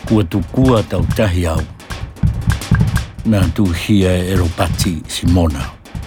Kua tukua tau tahi au. Nā tu hia e ropati Simona.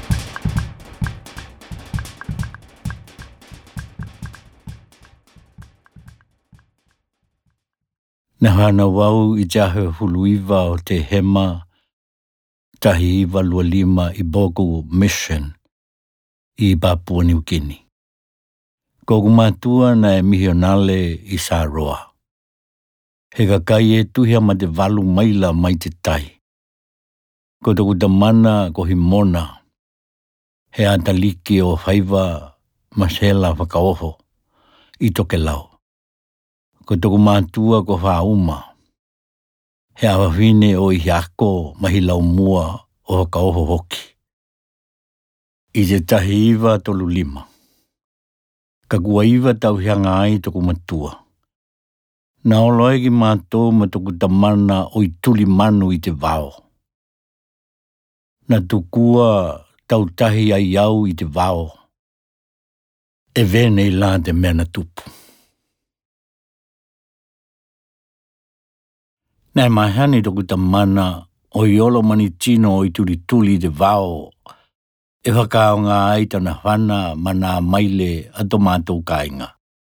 Na hana wau I jahe huluiwa o te hema tahi iwa lua lima I Bogu Mission I Papua New Guinea. Kogu matua na e mihionale I Saroa. He kakai e tuhia ma te walu maila mai te tai. Ko toku tamana ko himona. He ataliki o haiwa masela whakaoho I toke lau. Ko toku matua ko hauma. He awawhine o I ako mahi lau mua o whakaoho hoki. I te tahi iwa tolu lima. Ka kua iwa tau hianga ai toku matua. Na oloe ki mātou ma toku tamana o I tuli manu I te vao. Na tukua tau tahi ai au I te vao. E vene I la te mena tupu. Nai mahani toku tamana o iolo mani tino o I tuli I te vao. E whakao ngā ai tana whana mana maile ato mātou kāinga.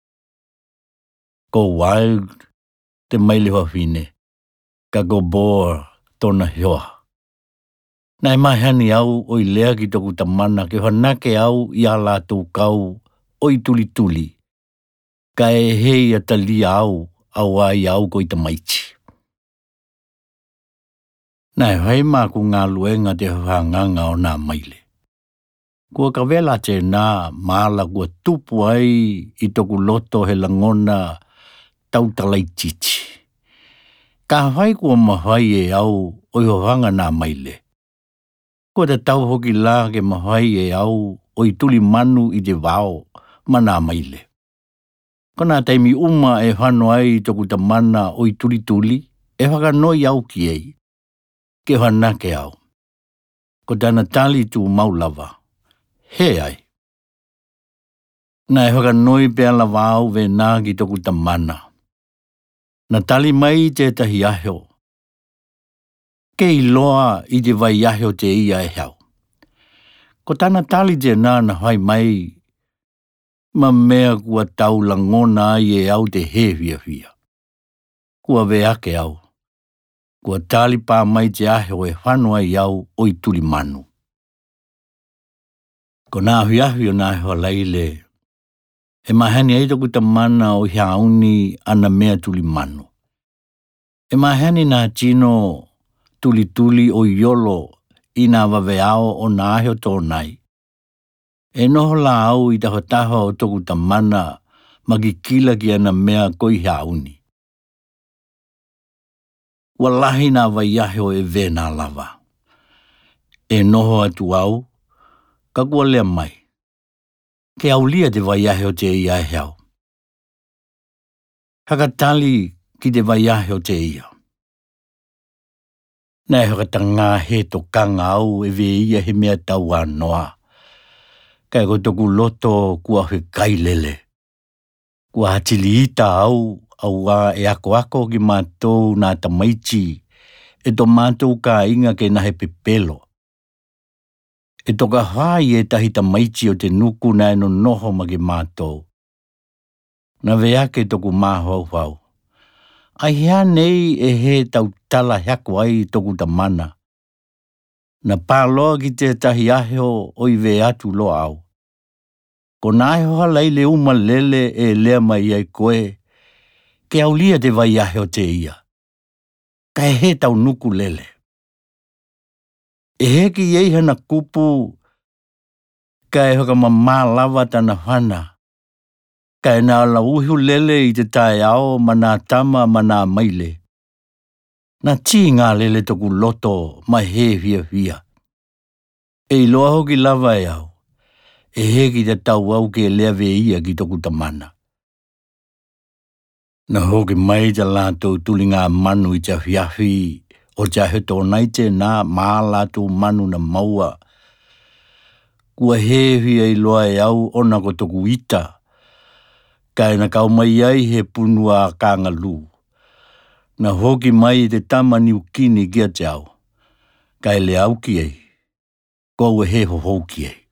Ko wild te maile whawhine. Ka go boar tona hioa. Nai mahani au o I lea ki toku tamana ke whanake au I a lātou kau o I tuli. Ka e hei atalia au ai au ko I tamaiti. Nai hai māku ngā luenga te whanganga o nā maile. Kua ka vela te nā māla kua tupu ai I toku loto he langona tautalai titi. Ka hai kua mahai e au o I hohanga nā maile. Kua te tau hoki la ke mahai e au o I tuli manu I te vao ma nā maile. Kona taimi uma e whano ai toku tamana o I tuli e whakanoi au ki ei. Ke whanake au. Ko tana tali tu maulava. He ai. Na e whakanoi pēr lava au ve nā ki toku tamana. Na tali mai te tahi aheo. Ke I loa I te vai aheo te ia e hau. Ko tana tali te nā na hai mai. Ma mea kua tau langona ai e au te he hia. Kua ve ake au. Kua tali pā mai te aheo e whanua I au o I tuli manu. Ko nā huiahui o nā hoa leile. E mahani ai toku tamana o hiauni ana mea tuli manu. E mahani nā tino tuli o iolo I nā waweao o nā aheo tōnai. E noho la au I tahotaho o toku tamana magikila ki ana mea koi hiauni. Walahi nā waiaheo e vena lava. E noho atu au, ka kua lea mai. Ke au lia te waiaheo te ia e hau. Hakatali ki te waiaheo te ia. Nai hakatanga he to kanga au e ve ia he mea tau anoa. Kai ko toku loto kua he kailele. Kua hatili ita au a e ako ki mātou nā tamaiti. E to mātou ka inga ke nahe pepelo. E toka hai e tahi tamaiti o te nuku na eno noho ma ke mātou. Na vea ke toku māhau hau. Ai hea nei e he tau tala heako ai toku tamana. Na pāloa ki te tahi aheo o I ve atu lo au. Ko nāe hoa leile uma lele e lea mai ai koe. Ke au lia te vai aheo te ia. Ka he tau nuku lele. E he ki ei hana kupu. Ka e hoka mamā lava tana whana. Ka e nā la uhiu lele I te tae ao ma nā tama ma nā maile. Nā tī ngā lele toku loto ma he hia. E loa hoki lava e au. E he ki te tau au ke lea ve ia ki toku tamana. Na hoki mai te lātou tuli ngā manu I te whiawhi o te heto nei te nā mā lātou manu na maua. Kua hehi ai loa e au ona ko toku ita. Kai na kau mai ai he punua ka ngalu. Na hoki mai te tama ni ukini kia jau. Kai le au ki ei. Kou e he ho hou ki ei.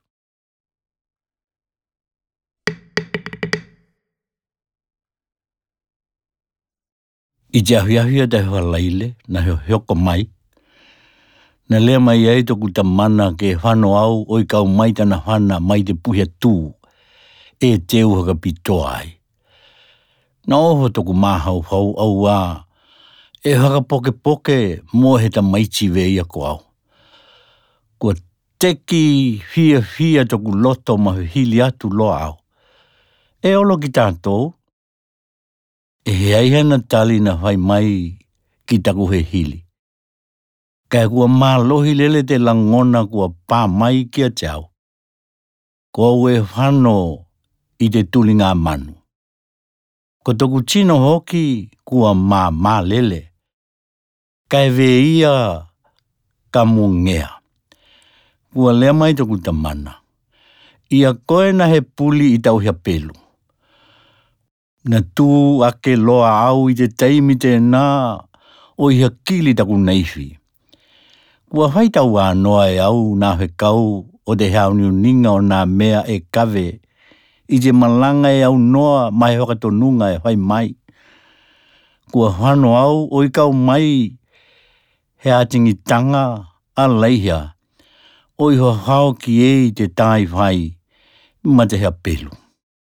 I te ahuahua te hoa leile, na hioko mai. Na lea mai ei toku ta mana ke whano au oi kau mai tana whana mai te puhia tū. E te uha pitoa ai. Na oho toku mahau hau au wā. E haka poke poke mo he ta maiti veia ko au. Kua teki fia toku loto mahu hili atu loa au. E olo ki tātou. E he aihana tali na whai mai ki taku he hili. Kai kua mālohi lele te langona kua pā mai kia tau. Ko ue whano i te tulinga manu. Ko toku tino hoki kua mā lele. Kai ve ia ka mungea. Kua lea mai toku tamana. Ia koe na he puli i tau hea pelu. Na tū ake loa au i te teimi te nā o i hea kili taku neifi. Kua whai tau anoa e au nā he kau o te hauniu ninga o nā mea e kawe i te malanga e au noa mai hoka tonunga e whai mai. Kua whano au o i kau mai he atingi tanga a leihia o i hoa hao ki ei te tai whai ma te hea pelu.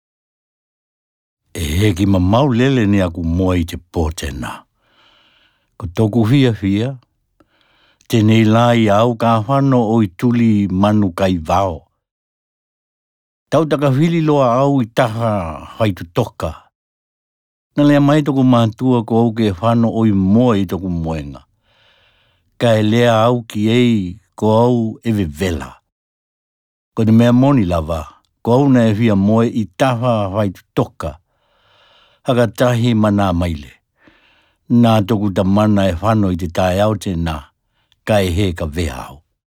E heki ma mau lele ni aku moa i te pōtena. Ko toku fia. Tenei lai au ka whano o i tuli manu kai vao. Tau taka whili loa au i taha whaitu toka. Na lea mai toku mātua ko au ke whano o i moa i toku moenga. Kai lea au ki ei ko au ewe vela. Ko te mea moni lava, ko au na e whia moe i taha whaitu toka. Haka tahi mana maile. Nā toku ta mana e whano i te tae au te nā. Kai he ka veao.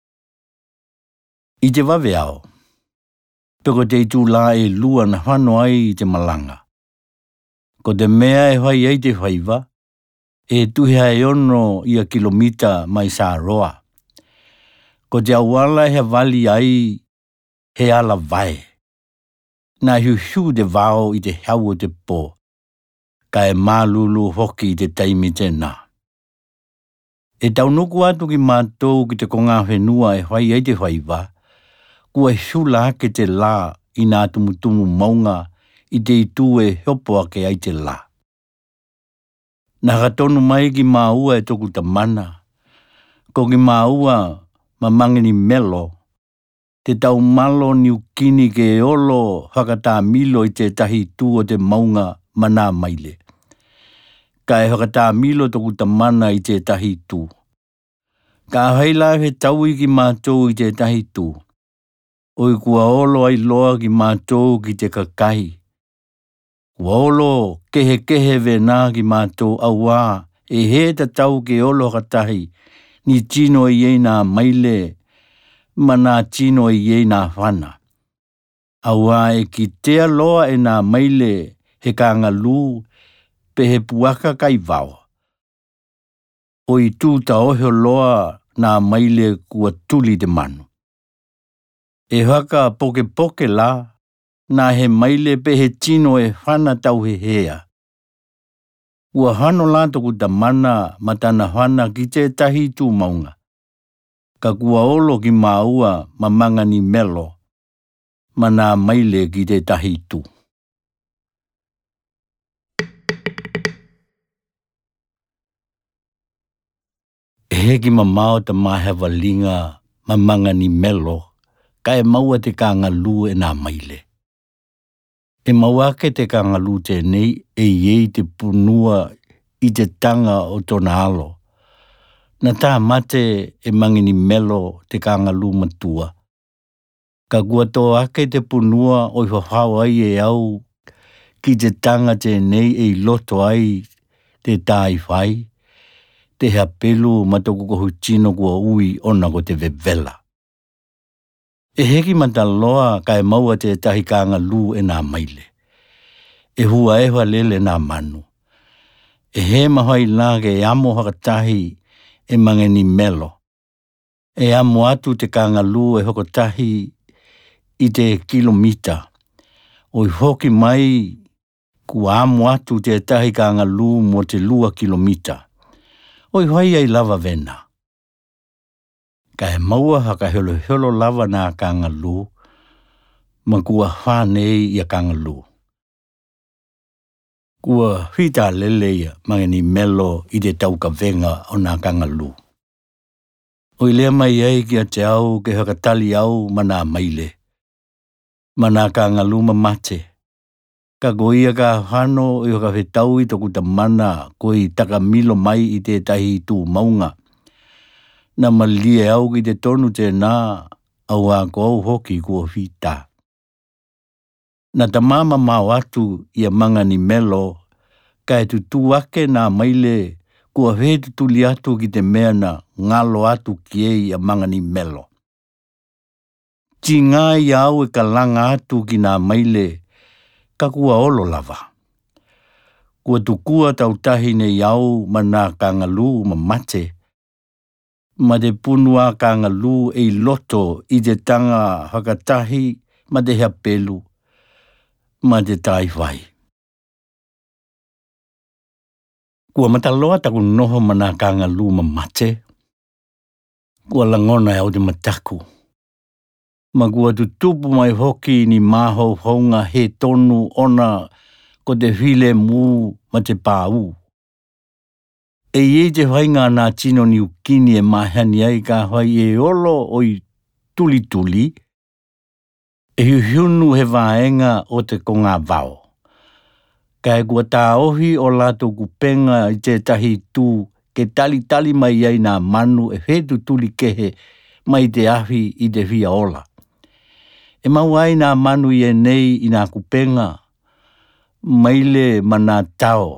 I te waweao. Peko te itu la e lua na whano ai i te malanga. Ko te mea e whai ei te whaiva. E tuhea e ono ia kilomita mai sa roa. Ko te awala he wali ai he ala vai. Nā hiu te vao i te hau o te pō. Kai mālulu hoki i te taimi te nā. E tau nuku atu ki mātou ki te konga whenua e whai ei te whaiva. Kua hula ke te la i nā tumutumu maunga i te itu e hopo ake ai te la. Nā katonu mai ki māua e toku ta mana. Ko ki māua ma mangeni melo. Te tau malo ni ukini ke olo whakatā milo i te tahi tū o te maunga mana maile. Ka e whakatā milo toku ta mana i te tahi tū. Ka heila he tau i ki mātou i te tahi tū. Oi kua olo ai loa ki mātou ki te kakahi. Kua olo kehe ve nā ki mātou aua e he ta tau ke olo katahi ni tino i ei nā maile ma nā tino i ei nā whana. Aua e ki tea loa e nā maile he ka ngalu pe he puaka kai vao. O i tūta ohio loa nā maile kua tuli te manu. E haka poke la, nā he maile pe he tino e whana tau he hea. Kua hano la toku ta mana matana whana ki te tahi tū maunga. Ka kua olo ki māua ma mangani melo, ma nā maile ki te tahi tū. Heki ma mao ta mahewa linga ma mangani melo, ka e maua te ka ngalu e nā maile. E maua ke te ka ngalu te nei e iei te punua i te tanga o tona alo. Na tā mate e mangini melo te ka ngalu matua. Ka kua tō ake te punua o i whawhau ai e au ki te tanga te nei e loto ai te tai whai. Te hea pelu matoku kohu tino kua ui ona ko te vevela. E heki mata loa kai maua te tahi ka ngalu e nā maile. E hua ewa lele nā manu. E he mahoi la ke amo hakatahi e mangeni melo. E amo atu te kangalu e hokotahi i te kilomita. Oi hoki mai kua amo atu te tahi kangalu mo te 2 kilomita. Oi hoi ai lava vena. Ka he maua haka holo lava na kangalu ma kua whanei ia kangalu. Kua hita lele ia mangeni melo i te tauka venga o nā kangalu. Oi lea mai ai ki a te au ke hakatali au mana maile. Mana kangalu ma mate. Ka goia ka hano i haka whetau i toku ta mana koi taka milo mai i te tahi tū maunga. Na malie au ki te tonu te nā au a ko au hoki kua hita. Na ta mama mau atu ia mangani melo ka e tutu ake nā maile kua hetu tuli atu ki te mea na ngalo atu ki e ia mangani melo. Ti ngā i au e ka langa atu ki nā maile ka kua olo lava. Kua tukua tautahi ne iau ma nā kangalu ma mate. Ma te punua kangalu e loto i te tanga hakatahi ma te hea pelu ma te tai vai. Kua mataloa taku noho ma nā kangalu ma mate. Kua langona e au te mataku. Ma kua tutupu mai hoki ni maho honga he tonu ona ko te while mū ma te pāu. E iei te whainga nā tino ni ukini e mahani ai ka whai e olo oi tuli tuli. E hiunu he vaenga o te konga vao. Ka e kua tā ohi o lato kupenga i te tahi tū ke tali mai ai nā manu e hetu tuli kehe mai te ahi i te hia ola. E mau ai nā manu i e nei i nā kupenga, maile ma nā tao.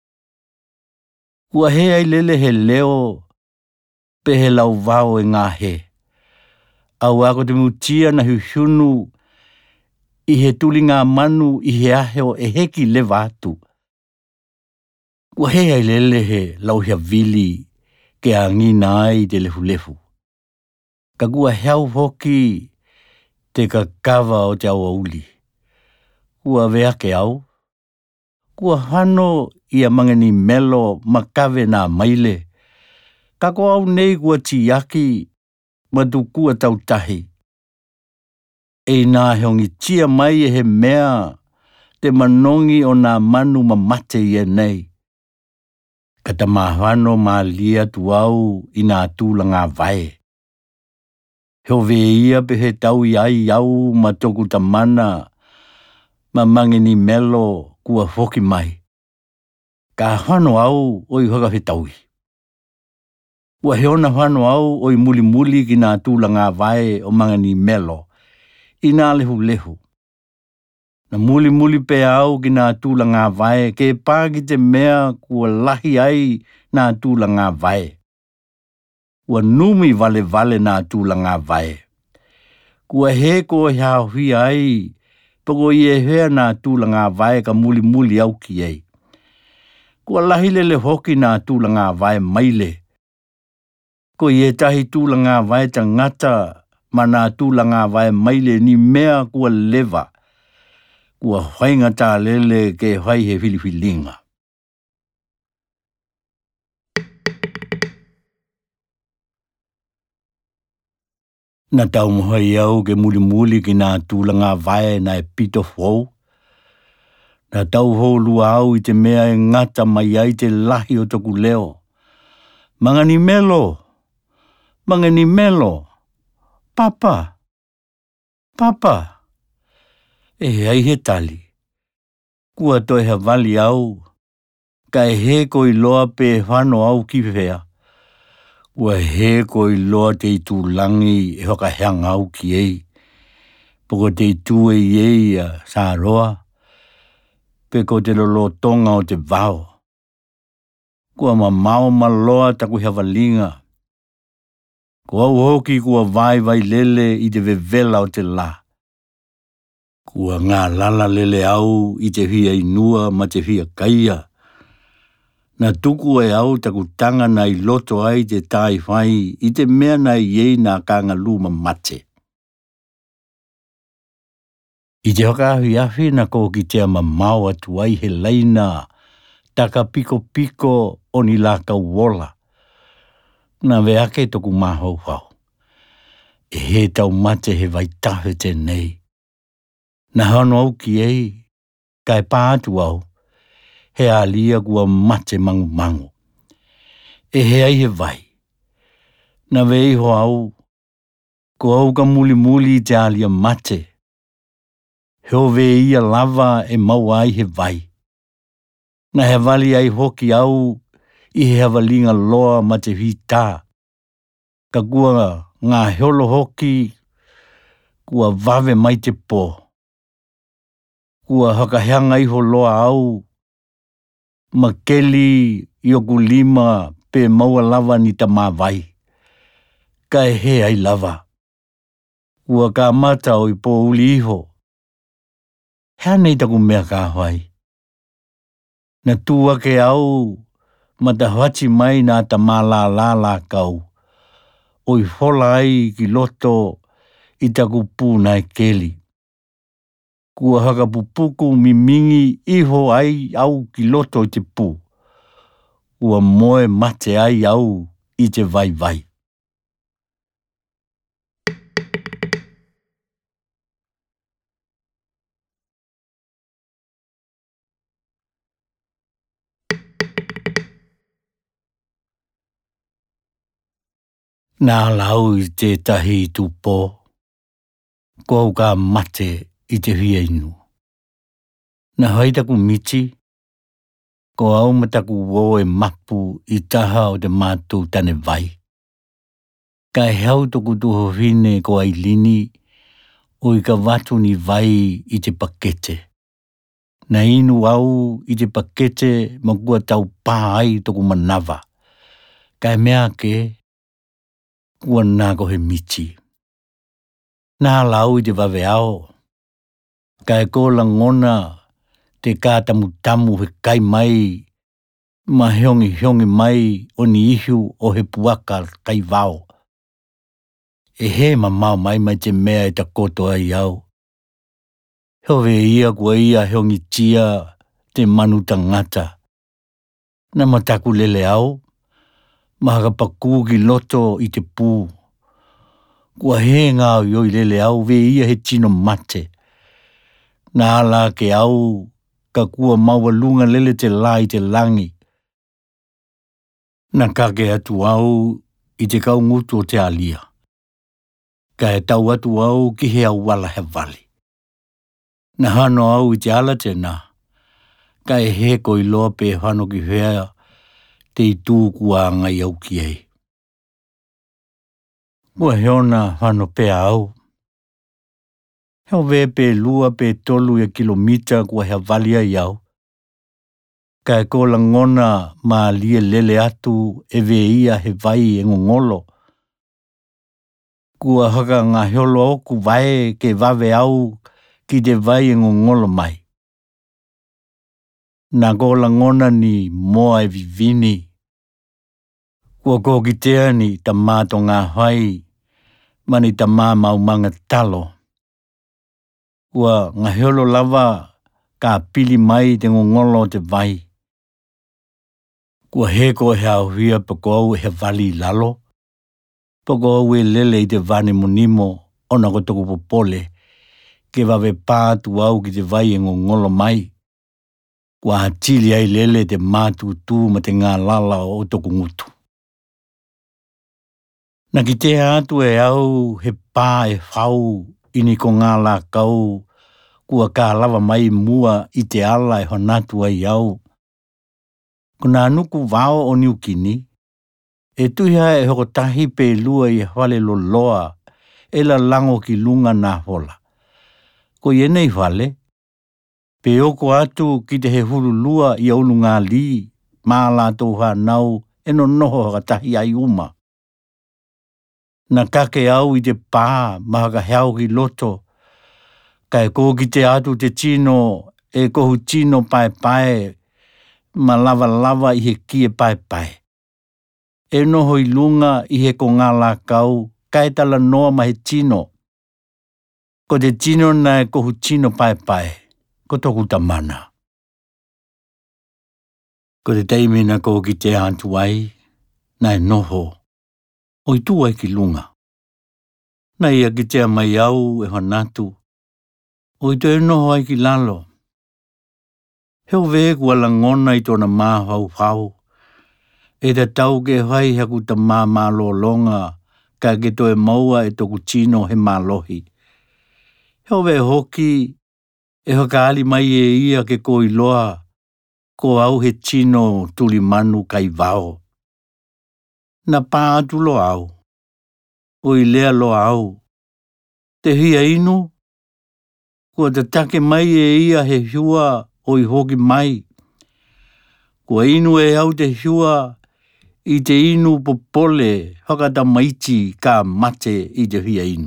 Kua he ai lele he leo, pe he lau vao e ngā he. Au ako te mutia na hiunu i he tuli ngā manu i he aheo e heki lewa atu. Kua he ai lele he lau hea vili ke a ngina ai te lefu. Ka kua heau hoki te kakawa o te aua uli. Kua vea ke au. Kua hano ia mangani melo makawe nā maile. Ka ko au nei kua tiaki ma tu kua tautahi. E nā heongi tia mai e he mea te manongi o nā manu ma mate i e nei. Ka ta mahano ma lia tu au i nā tūlanga vai. Heo ia pe he tau i ai au ma toku ta mana ma mangeni melo kua hoki mai. Ka hano au oi haka he taui. Kua heona hano au oi muli ki nā tūlanga vai o mangeni melo i nā lehu. Na muli pe au ki nā tūlanga vai ke pāki te mea kua lahi ai nā tūlanga vai. Kua numi vale nā tūlanga vai. Kua he ko hea hui ai, poko i e hea nā tūlanga vai ka muli au ki ei. Kua lahi lele hoki nā tūlanga vai maile. Ko i e tahi tūlanga vai ta ngata ma nā tūlanga vai maile ni mea kua lewa. Kua whainga tā lele ke whai he whiliwhilinga. Na tau mohai au ke muli ki nā tūlanga vai na e pito whou. Na tau hou lua au i te mea e ngata mai ai te lahi o toku leo. Mangani melo. Papa. E ai he tali. Kua toi ha vali au. Ka e he koi loa pe whano au ki whea. Kua he koi loa te i tūlangi e hoka heanga au ki ei. Poko te i tū e ei a sā roa. Pe ko te lolo tonga o te vao. Kua mau maloa taku hea walinga. Ko au hoki kua vai lele i te vevela o te la. Kua ngā lala lele au i te hia inua ma te hia kaia. Na tuku e au taku tanga na I loto ai te tai whai I te mea na iei na kanga luma mate. I te hokahui awhi na ko ki te ama mau atu ai he leina taka piko piko o ni laka wola. Na veake toku mahau hau. E he tau mate he vai tahe te nei. Na hano au ki ei, kai pātu au, he alia kua mate mangu mangu. E he ai he vai. Na vei ho au, ko au ka muli muli te alia mate. Heo vei ia lava e mau ai he vai. Na he vali ai hoki au, I he havalinga loa ma te hita. Ka kua ngā heolo hoki, kua vave mai te pō. Kua hakaheanga iho loa au, ma keli I oku lima pe maua lava ni ta mawai. Ka he ai lava. Kua ka mata o I pō uli iho. Hea nei taku mea ka hoai. Na tua ke au, ma ta hachi mai na ta mala la kau. Oi hola ai ki loto I taku pūnai keli. Kua haka pupuku mimingi iho ai au ki loto I te pū. Kua moe mate ai au I te vai vai. Nā lau I te tahi I tūpō. Ko ka mate I te hia inu. Na haitaku miti. Ko au mataku wo e mapu I taha o te mātou tane vai. Kai hau toku tuho hine ko ai lini o I ka watu ni vai I te pakete. Na inu au I te pakete ma kua tau pā ai toku manawa. Kai mea ke kua nā ko he miti. Nā lau I te wawe ao. Kai ko langona te kātamu tamu he kai mai ma hiongi mai o ni ihu o he puaka kai vao. E he ma mau mai te mea E ta koto ai au. Hewe ia kua ia hiongi tia te manu tangata. Na mataku lele au, mahaka paku ki loto I te pū. Kua he ngā ioi lele au ve ia he tino mate. Na ala ke au ka kua maua lunga lele te la I te langi. Na kake atu au I te kau ngutu o te alia. Ka e tau atu au ki he au wala he vali. Na hano au I te ala tēnā. Ka e he ko I loa pe whano ki whea te I tū kua ngai au ki ei. Kua heona whano pe au. Heo ve pe lua pe tolu e kilomita kua hea vali ai au. Ka e ko langona ma lie lele atu e ve ia he vai e ngongolo. Kua haka ngā heolo oku vai ke vave au ki te vai e ngongolo mai. Nā ko langona ni moa e vivini. Kua ko ki tea ni ta māto ngā hai mani ta mā maumanga talo. Kua ngā heolo lava ka pili mai te ngongolo te vai. Kua he ko he au hia pako au he vali lalo. Pako au e lele I te vane monimo ona ko toku popole. Ke wawe pātu au ki te vai e ngongolo mai. Kua atili ai lele te mātu tū ma te ngā lala o toku ngutu. Na ki te atu e au he pā e whau ini ko ngā la kau. Kua ka lava mai mua I te ala e honatu ai au. Ko nā nuku vao o Niukini, e tuia e hoko tahi pe lua I hwale lo loa, e la lango ki lunga nā hola. Ko ienei hwale, pe oko atu ki te he huru lua I aulu ngā li, mā la tau nau, e no noho haka tahi ai uma. Na kake au I te pā, mahaka heau ki loto, ka e ko ki te atu te tino, e kohu tino pae pae, ma lava lava i he kie pai pai. E noho i lunga i he ko ngā la kau, kai tala noa ma he tino. Ko te tino na e kohu tino pai pai, ko toku tamana. Ko te teimina ko ki te antu ai, na e noho, o i tu ai ki lunga. Na ia ki te mai au e hanatu, o i te noho ai ki lalo. Heo vee kua langona i tona maa hau hau, e te tau ke hai haku ta maa lo longa, ka ke to e maua e toku tino he maa lohi. Heo vee hoki, e hakaali mai e ia ke ko i loa, ko au he tino tuli manu kai vao. Na pā atu lo au, o i lea lo au. Te hia inu, kua te take mai e ia he hua o i hoki mai. Kua inu e au te hua i te inu popole hakata maiti ka mate i te hia inu.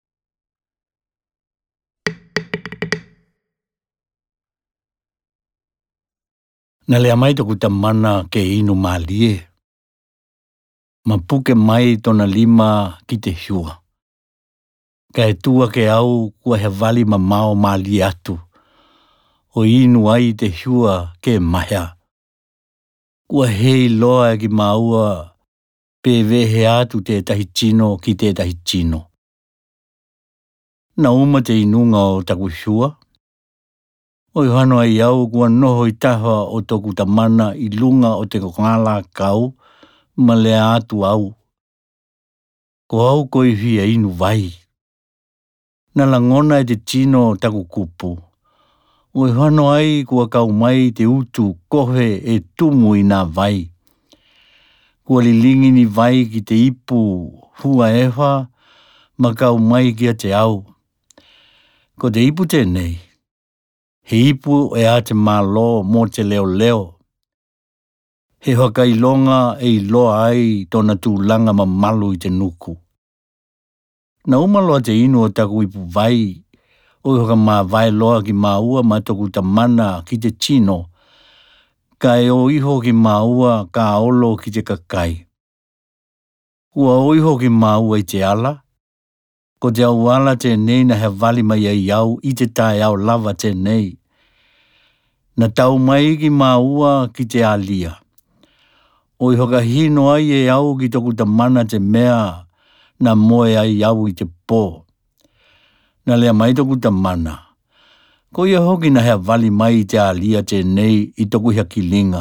Na lea mai toku ta mana ke inu malie. Ma puke mai tona lima ki te hua. Ka e tua ke au kua he vali ma mao malie atu. O inu ai te hua ke mahea. Kua hei loa ki maua pe vehe atu te tahi tino ki te tahi tino. Na uma te inunga o taku hua. O i hano ai au kua noho i taha o toku tamana i lunga o te ngala kau ma lea atu au. Ko au ko i hia inu vai. Na langona e te tino taku kupu. O i hano ai kua kau mai te utu kohe e tumu i nā vai. Kua lilingi ni vai ki te ipu hua ewa ma kau mai kia te au. Ko te ipu tēnei. He ipu e a te mālo mō te leo leo. He hoka i longa e i loa ai tona tūlanga ma malu i te nuku. Na umaloa te inu o taku ipu vai, o i hoka mā vai loa ki mā ua ma toku ta mana ki te tino, ka e o iho ki mā ua ka olo ki te kakai. Ua o iho ki mā ua i te ala, ko te au ala te nei na he vali mai ai au i te tae au lava te nei. Na tau mai ki mā ua ki te alia. O i hoka hino ai e au ki toku ta mana te mea na moe ai au i te pō. Na lea mai toku ta mana. Ko ia hoki na hea vali mai i te alia te nei i toku hea ki linga.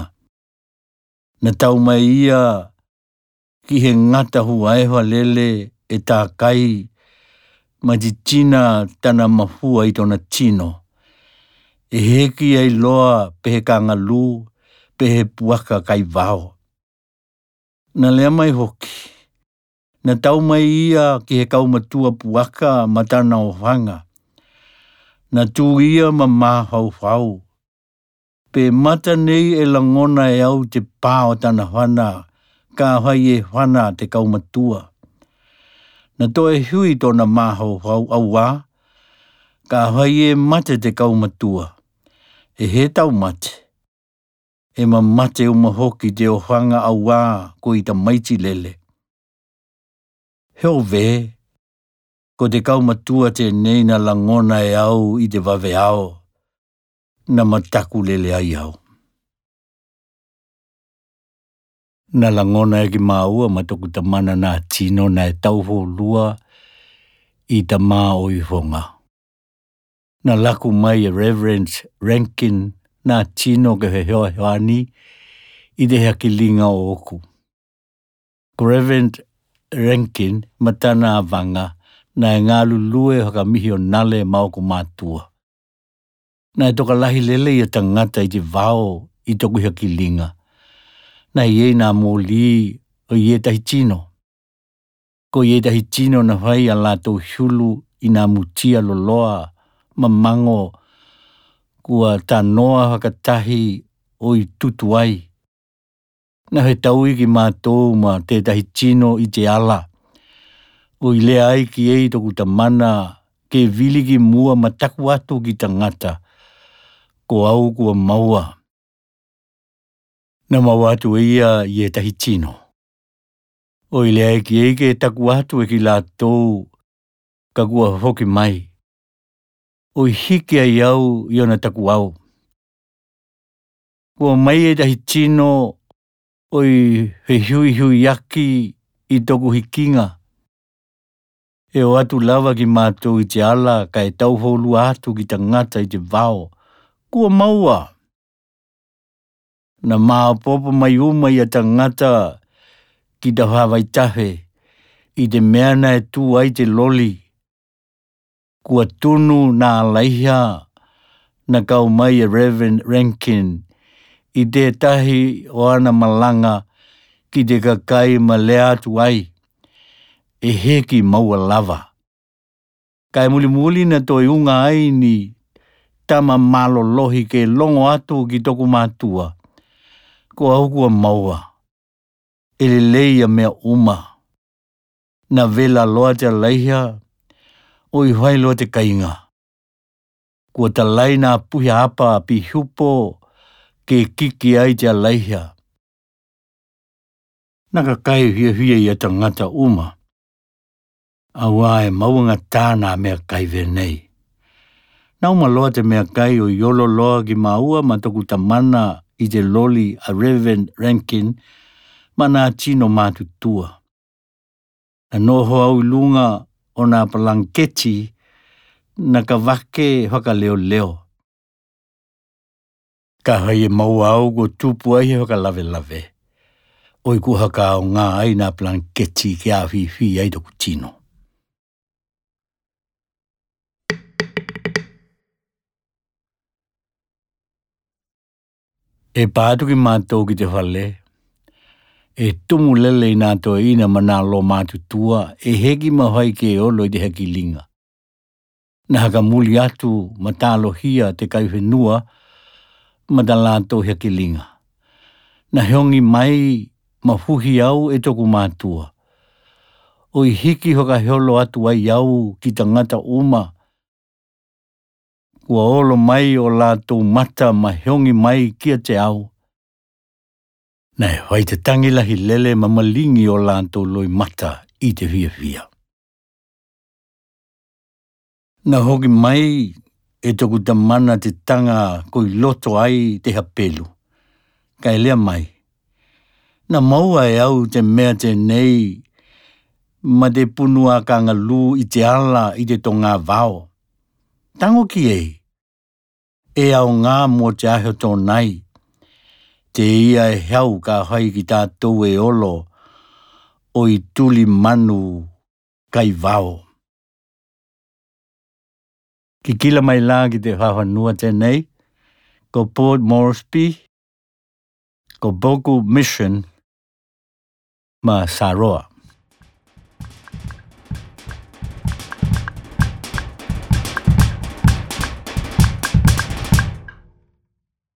Na tau mai ia ki he ngata hua ewa lele e tā kai ma ti tina tana mahua i tona tino. E heki ai loa pehe ka ngalu, pehe puaka kai vao. Na lea mai hoki. Na tau mai ia ki he kaumatua puaka matana o hanga. Na tū ia ma mahau hau. Pe mata nei e langona e au te pāo tana hana, ka hai e hana te kaumatua. Na to e hui tona mahau hau aua, ka hai e mate te kaumatua. E he tau mate. E ma mate umahoki te ohanga aua ko i ta maiti lele. Heo ve, ko te kaumatua te nei na langona e au i te vave ao, na mataku lele ai au. Na langona e ki maua matoku ta mana na tino na e tauho lua i ta maa o i honga. Na laku mai e Reverend Rankin na tino ke he hoa hoani i te hea ki linga o oku. Ko Reverend Rankin matana avanga na e ngā lulue haka mihi o nale maoko mātua. Na e toka lahi lele i a tangata i te vao i toku hea ki linga. Na i nā mōli o i e tahi tino. Ko i e tahi tino na whai a lātou hulu i nā mutia loloa ma mango kua tā noa hakatahi o i tutu ai. Na he tau i ki mātou ma tētahi tino i te ala. O i lea ai ki ei toku ta mana ke vili ki mua mataku atu ki ta ngata. Ko au kua maua. Na mawatu ia ye tahitino. O ile eke taku atu e ki la tau ka kua hoki mai. O hiki ai au iona taku au. Kua mai e tahitino o he hui yaki i toku hikinga. E o atu lava ki mātou i te ala ka e tau holu atu ki ta ngata i te vao. Kua maua. Na maa popo mai uma i a ta ngata ki ta hawai tahe i te meana e tu ai te loli. Kua tunu na alaiha na kau mai e Reverend Rankin i te tahi o ana malanga ki te kakai ma lea atu ai. E heki maua lava. Kai muli na toi unga ai ni tama malo lohi ke longo atu ki toku mātua. Ko au kua maua. Ele leia mea uma. Na vela loa te laiha o i hai loa te kainga. Kua ta laina puhi apa pi hupo ke kiki ai te laiha. Naka kai hia i ata ngata uma. Awa e mauanga tāna mea kai venei. Nau maloa te mea kai o iolo loa ki maua ma toku tamana i te loli a Reverend Rankin mana tino mātutua. Na noho au lunga o nā palangketi na ka wake haka leo. Ka hai e maua au ko tupu ai haka lave. Oi ku haka au ngā ai nā palangketi ki a hui ai toku tino. E pātu ki mātou ki te whale. E tumu lele i nā toa ina mana lo mātutua e heki mahai ke olo i te heki linga. Na haka muli atu ma tālo hia te kaiwhenua ma ta lātou heki linga. Na heongi mai ma huhi au e toku mātua. O i hiki hoka heolo atu ai au ki ta ngata uma. Kua olo mai o lātou mata ma heongi mai kia te au. Nei, hoi te tangilahi lele ma malingi o lātou loi mata i te via. Na hoki mai e toku tamana te tanga koi loto ai te hapelu. Kai lea mai. Na maua e au te mea te nei ma te punua ka ngalu i te ala i te tonga vao. Tango ki ei. E au ngā mo te ahe tō nai. Te ia e heau ka hai ki tātou e olo o i tuli manu kai vao. Ki kila mai lā ki te whawhanua tēnei, ko Port Moresby, ko Boku Mission, ma Saroa.